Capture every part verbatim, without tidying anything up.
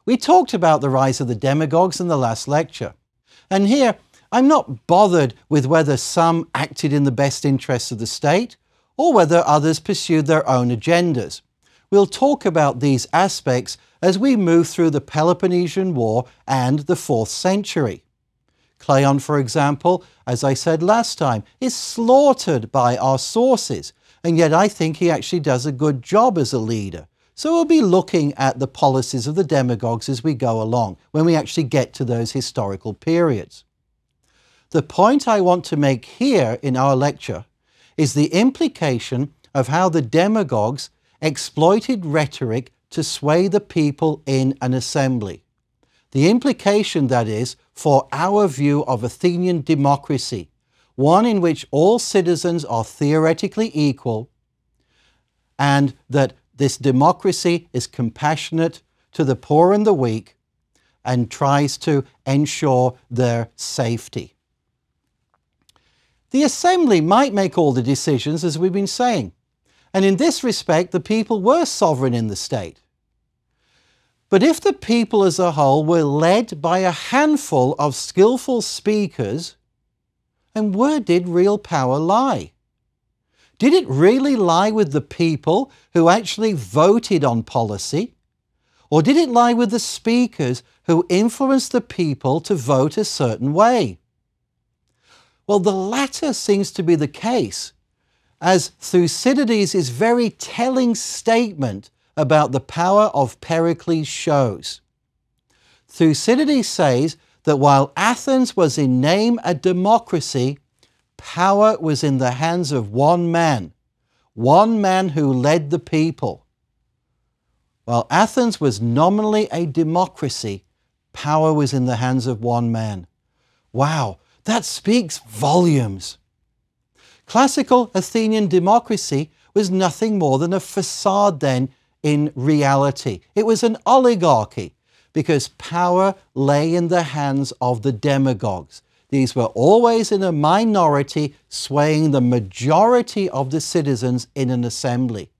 We talked about the rise of the demagogues in the last lecture. And here, I'm not bothered with whether some acted in the best interests of the state or whether others pursued their own agendas. We'll talk about these aspects as we move through the Peloponnesian War and the fourth century. Cleon, for example, as I said last time, is slaughtered by our sources, and yet I think he actually does a good job as a leader. So we'll be looking at the policies of the demagogues as we go along, when we actually get to those historical periods. The point I want to make here in our lecture is the implication of how the demagogues exploited rhetoric to sway the people in an assembly. The implication, that is, for our view of Athenian democracy, one in which all citizens are theoretically equal, and that this democracy is compassionate to the poor and the weak and tries to ensure their safety. The assembly might make all the decisions, as we've been saying, and in this respect the people were sovereign in the state. But if the people as a whole were led by a handful of skillful speakers, then where did real power lie? Did it really lie with the people who actually voted on policy? Or did it lie with the speakers who influenced the people to vote a certain way? Well, the latter seems to be the case, as Thucydides' very telling statement about the power of Pericles shows. Thucydides says that while Athens was in name a democracy, power was in the hands of one man, one man who led the people. While Athens was nominally a democracy, power was in the hands of one man. Wow, that speaks volumes. Classical Athenian democracy was nothing more than a facade then in reality. It was an oligarchy because power lay in the hands of the demagogues. These were always in a minority, swaying the majority of the citizens in an assembly.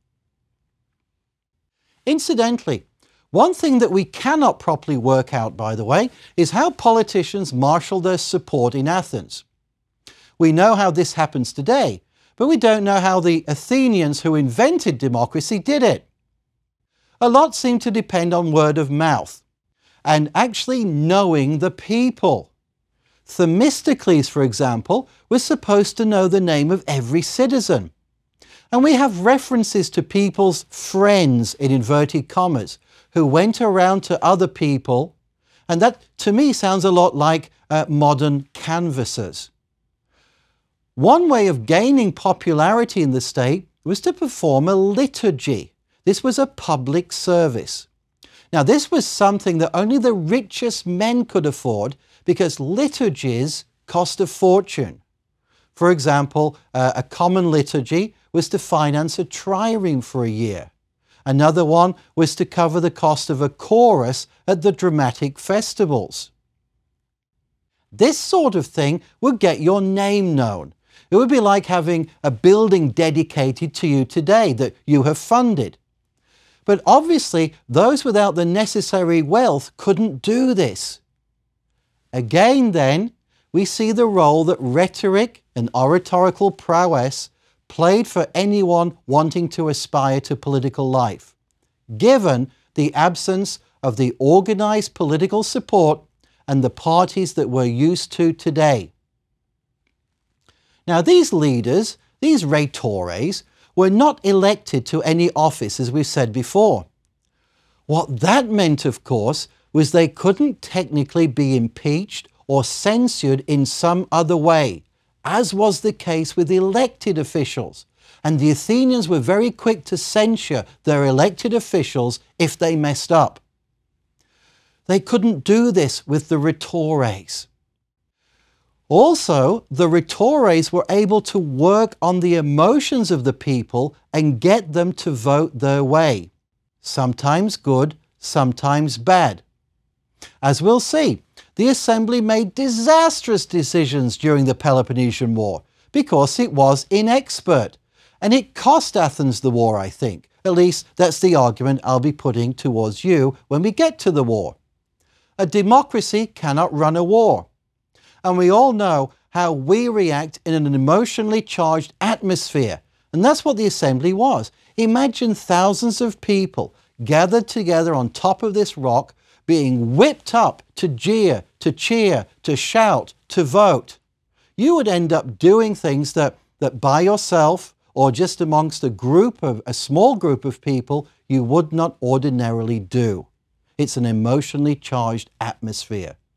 Incidentally, one thing that we cannot properly work out, by the way, is how politicians marshaled their support in Athens. We know how this happens today, but we don't know how the Athenians who invented democracy did it. A lot seemed to depend on word of mouth and actually knowing the people. Themistocles, for example, was supposed to know the name of every citizen. And we have references to people's friends, in inverted commas, who went around to other people, and that to me sounds a lot like uh, modern canvassers. One way of gaining popularity in the state was to perform a liturgy. This was a public service. Now, this was something that only the richest men could afford because liturgies cost a fortune. For example, uh, a common liturgy was to finance a trireme for a year. Another one was to cover the cost of a chorus at the dramatic festivals. This sort of thing would get your name known. It would be like having a building dedicated to you today that you have funded. But obviously, those without the necessary wealth couldn't do this. Again, then, we see the role that rhetoric and oratorical prowess played for anyone wanting to aspire to political life, given the absence of the organized political support and the parties that we're used to today. Now, these leaders, these rhetores, were not elected to any office, as we've said before. What that meant, of course, was they couldn't technically be impeached or censured in some other way, as was the case with elected officials. And the Athenians were very quick to censure their elected officials if they messed up. They couldn't do this with the rhetores. Also, the rhetores were able to work on the emotions of the people and get them to vote their way. Sometimes good, sometimes bad. As we'll see, the assembly made disastrous decisions during the Peloponnesian War because it was inexpert. And it cost Athens the war, I think, At least that's the argument I'll be putting towards you when we get to the war. A democracy cannot run a war. And we all know how we react in an emotionally charged atmosphere. And that's what the assembly was. Imagine thousands of people gathered together on top of this rock, being whipped up to jeer, to cheer, to shout, to vote. You would end up doing things that, that by yourself or just amongst a group of a small group of people you would not ordinarily do. It's an emotionally charged atmosphere.